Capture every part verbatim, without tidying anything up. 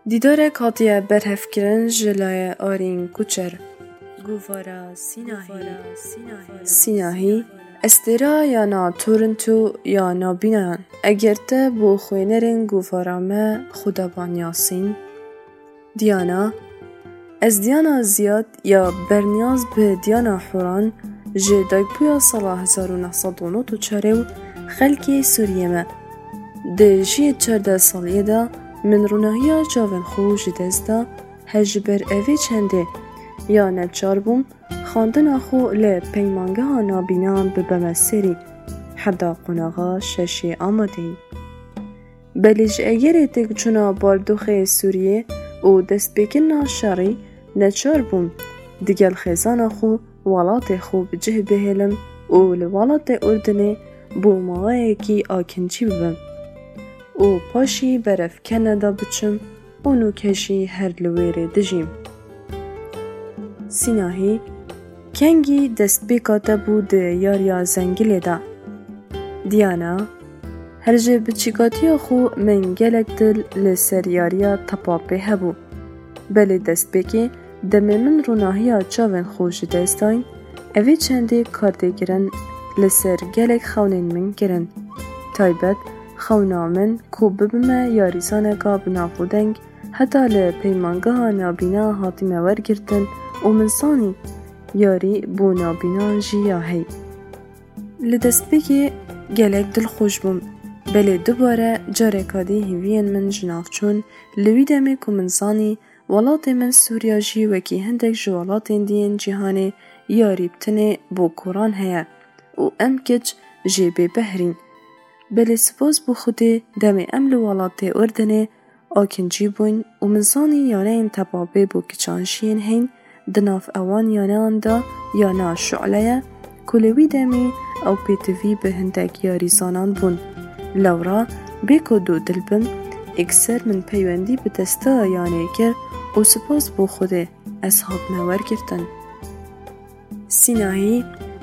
دیدارek hatiye berhevkirin ji laya arîn kuçer. Guvara Sînahî Sînahî estêra ya na Toronto ya nabînayan eger te bû xwênerên guvara me xwedabân yasîn. Diyana ez diyana ziyad ya berniyaz bi diyana Huran ji daybûya sala hezar û neh sed û nod û çarê û xelkê Sûriyê me. Di jiyê çardeh saliyê de min rûnahiya çavên xwe ji dest da her ji ber evê çendê ya neçar bûm xwandina xwe li peymangeha nabînan bibeme serî heda qunaxa şeşê Amadeyî. Belê ji egerê têkçûna bardûxê Sûriyê û destpêkirina şerî neçar bûm digel xêzana xwe welatê xwe bi cih bihêlim û li welatê Urdunê bû mawayekî akincî bibim û paşî berev Kanada biçim û nûkê jî her li wêrê dijîm. Sînahî kengî destpêka te bû di yariya Zengilê de. Diyana her ji biçîkatiya xwe min gelek dil li ser yariya tepapê hebû. Belê destpêkê demê min rûnahiya çavên xwe ji dest dayîn, evê çendê kardêgirin li ser gelek xewnên min kirin. Taybet xewna min ku bibime yarîzaneka binavûdeng heta li peymangeha nabîna hatime wergirtin û min zanî yarî bû nabînan jî ya hey. Li destpêkê gelek dilxweş bûm. Belê dubare careka dî hêviyên min ji nav çûn li wî demê ku min zanî welatê min Sûriya jî wekî hindek ji welatên dîyên cîhanê yarî bitinê bû koran heye û em kiç jê bêbehrîn. Belê spas bû Xwedê demê em li welatê Urdunê akincî bûyn û min zanî yaneyên tepapê bû kiçan jiyên hên di nav ewan yaneyan da yana Şu'le ye ku li wî demê ew pêtivî bi hindek yarîzanan bûn. Lewra bê ku dû dil bim ekser min peywendî bi destaya yanê kir û spas bû Xwedê ez hatime wergirtin. Sînahî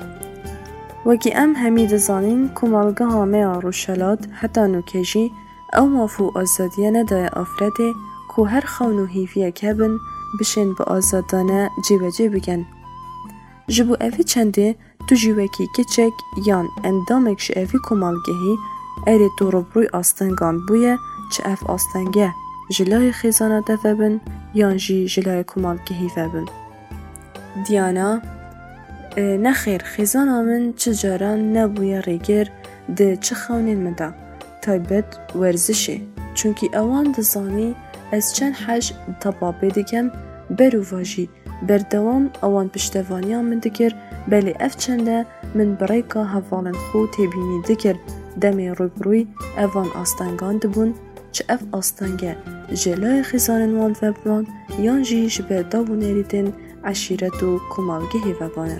wekî em hemî dizanîn ku malgeha me ya Rûşelat heta nûkê jî ew mafû azadiya nedaye afretê ku her xewn û hîviyek hebin bişên bi azadane cêvecê bikin. Ji bo evê çendê tu jî wekî kiçek yan endamek ji evî komalgehî erê tu robrûy astengan bûye çi ev astenge ji layê xêzana te vebin yan jî ji layê komalgehî vebin. Diyana nexêr xêzana min çi caran nebûye rêgir di çi xewnên min de taybet werzişê çunkî ewan dizanî ez çend hej tepapê dikim berûva jî berdewam ewan piştevaniya min dikir belê ev çende min bi rêka hevalên xwe têbînî dikir demê rûbrûy evan astengan dibûn çi ev astenge ji layê xêzanên wan vebiban yan jî ji ber dav û nêrîtên eşîret û komalgehê vebane.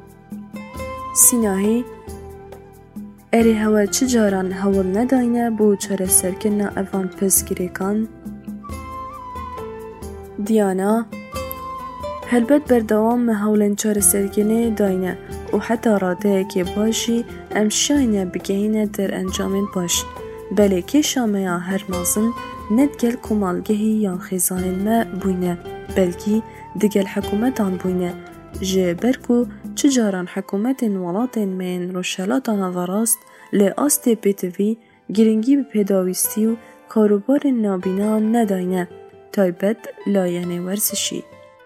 Sînahî erê hewe çi caran hewil nedayne bû çareserkirina evan pirsgirêkan. Diyana helbet berdewam me hewlên çareserkirinê dayne û heta radeyekê baş jî em şayîne bigihîne der encamên baş. Belê kêşa me ya her mezin ne digel komalgehî yan xêzanên me bûyne belkî digel hikûmetan bûyne ji ber ku çi caran hikûmetên welatên me yên Rûşelata Navarast li astê pêtivî giringî bi pêdawîstî û karûbarên nabînan nedayne taybet layenê werzişî.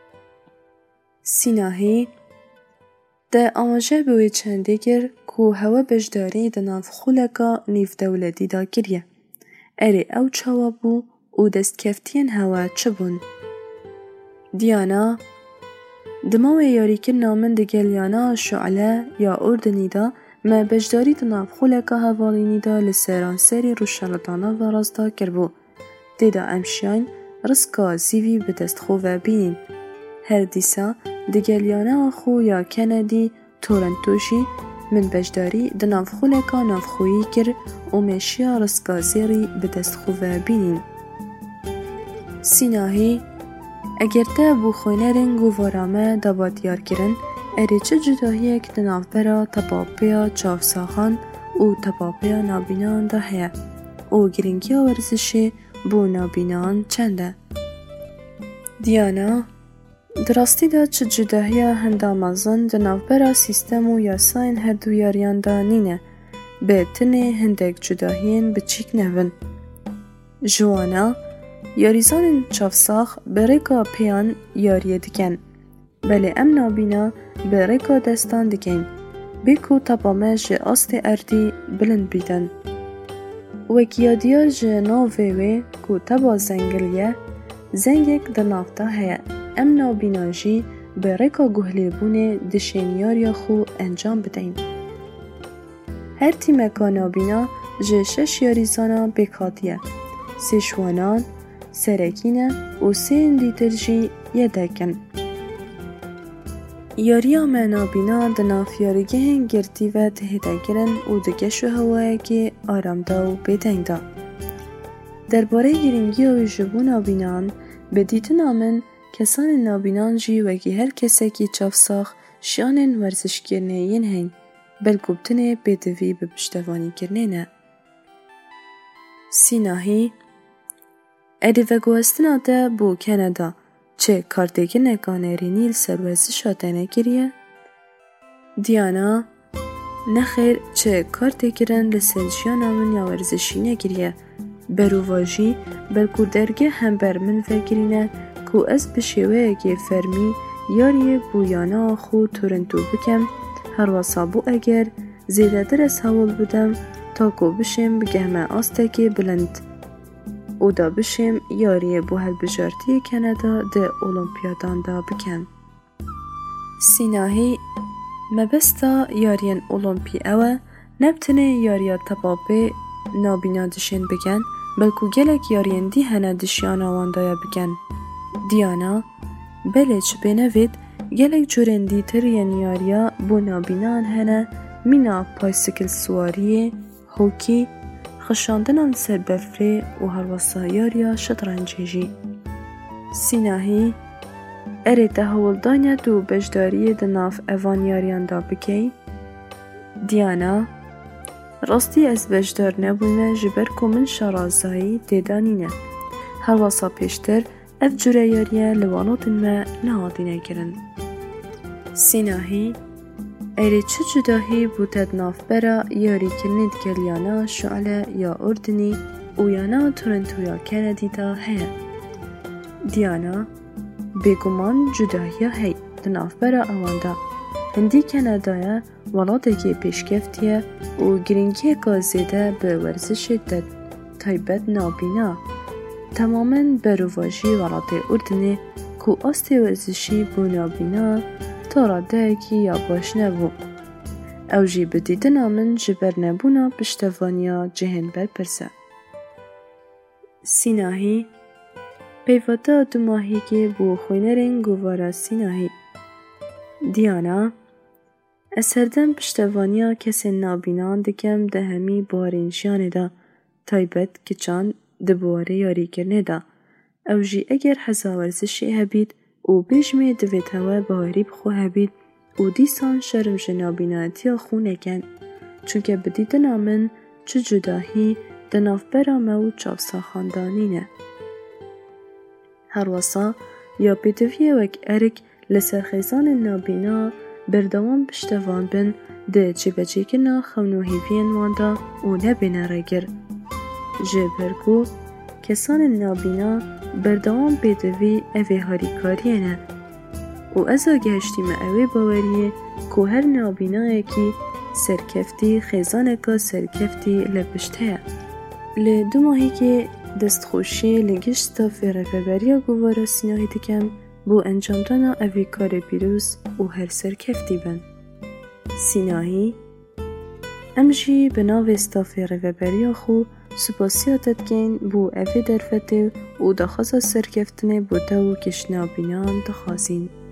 Sînahî te amaje bi wê çendê kir ku hewe beşdarî di nav xuleka nîvdewletî da kiriye. Erê ew çawa bû û destkeftiyên hewe çi bûn? Diyana di mawê yarîkirina min digel yana Şu'le ya Urdunî da me beşdarî di nav xuleka hevalînî da li seranserê Rûşelata Navarast da kirbû. Têda em şiyayîn rizka zîvî bi dest xwe vebînin. Her dîsa digel yana xwe ya Kanadî Toronto jî min beşdarî di nav xuleka navxweyî kir û mêşiya rizka zêrî bi dest xwe vebînin. Sînahî eger te bû xwênerên guvara me dabatiyar kirin erê çi cudahiyek di navbera tepapêya çavsaxan û tepapêya nabînan de heye û giringiya werzişê bû nabînan çend e? دیانا دراستی دا چه جداهی هندامازن دنافبرا سیستم و یاساین هردو یاریان دا نینه به تنه هندک جداهین بچیک نون. جوانا یاریزان چافساخ برکا پیان یاریه دکن بله ام نابینا برکا دستان دکن بیکو تبامه جه آست اردی بلند بیدن وکیا دیار جه ناوه وی کو تبا زنگلیه زنگک در نافتا هیا ام نابینا جی برکا گهلی بونه دشینیاریا خو انجام بدین. هر تیمکا نابینا جه شش یاریزانا بکاتیه سه شوانان، سرکینه و سه اندیتر جی یدکن. یاریا من نابینا دناف یاریگه هن گرتی و تهیده گرن و دگشو هواه که آرام دا و بیدنگ دا. درباره گرینگی و جبو نابینان به دیدن آمن کسان نابینان جی وگی هر کسی که چافساخ شیانن ورزش کرنه ین هن بلگوبتنه بدوی به پشتوانی کرنه نه. سیناهی ادی و گوستنا ده بو کندا چه کارتگی نگانه رینیل سروزش آتنه گریه؟ دیانا نخیر چه کارتگیرن لسنجیان آمن یا ورزشی نگریه برواجی بلکو درگه هم برمن فکرینه کو از بشیوه اگه فرمی یاری بویانا خو تورنتو بکم هر واسابو اگر زیده در از حول بودم تا کو بشم بگهمه آستگی بلند او دا بشم یاری بو هل بجارتی کندا ده اولمپیادان دا بکن. سیناهی مبستا یارین اولمپی اوه نبتنه یاریا تبابه نابینا دشین بگن بلکو گلک یارین دی هنه دشیان آواندایا بگن. دیانا بلچ بنوید گلک جورندی ترین یاریا بو نابینان هنه مینا پایسکل سواریه، هوکی، خشاندنان سر بفره و هلوسا یاریا شطرنجی جی. سیناهی اره تهولدانیا دو بجداری دناف اوان یاریان دا بکی؟ دیانا راستی از بجدار نبویمه جبر کومن شارازایی دیدانینه. هلوسا پیشتر اف جوره یاریه لوانات ما نهادینه کرن. سیناهی اره چه جداهی بودد ناف برا یاری کنید گلیانا شعله یا اردنی و یانا تورنتو یا کندی دا هیا. دیانا بگمان جداهی هی دناف برا اواندا هندی کندایا ولادگی پیشکفتیه و گرینگی گازیده به ورزش دد تایبت نابینا تماما برواجی ولاد اردنی کو آست ورزشی بو نابینا تاراده کی یا باش نبو او جی بدیدن آمن جبر نبونا پشتوانیا جهن بر پرسه. سیناهی پیواتا دو ماهی که بو خوینرین گوارا سیناهی. دیانا از هردن پشتوانیا کسی نابینان دکم ده همی بارین جیانه دا تایبت که چان دبواره یاری کرنه دا او جی اگر حزاورزشی هبید و بجمه دوید هوا باوری بخو هبید و دیسان شرم جنابیناتی خو نکن چونکه بدیدن آمن چه جداهی دناف برامه و چافسا خاندانینه. هر واسا یا پیدویه وک ارک لسر خیزان نابینا بردوان پشتوان بن ده چی بچی کنا خونوهیوین واندا و نبینه رگر. جبرگو کسان نابینا بردوان پیدوی اوه هاریکاریه نه و ازا گهشتیم اوه باوریه که هر نابینا اکی سرکفتی خیزان که سرکفتی لپشته لی دو ماهی که دستخوشی لگشتا فرفبریا گوارا سیناهی دکم بو انجام دانا اوی کار پیروز و هر سرکفتی بن. سیناهی امجی بناو استافی رفبریا خو سپاسیاتت گین بو اوی درفته و دخواست سرکفتنه بوده و کشنابینان دخوازین.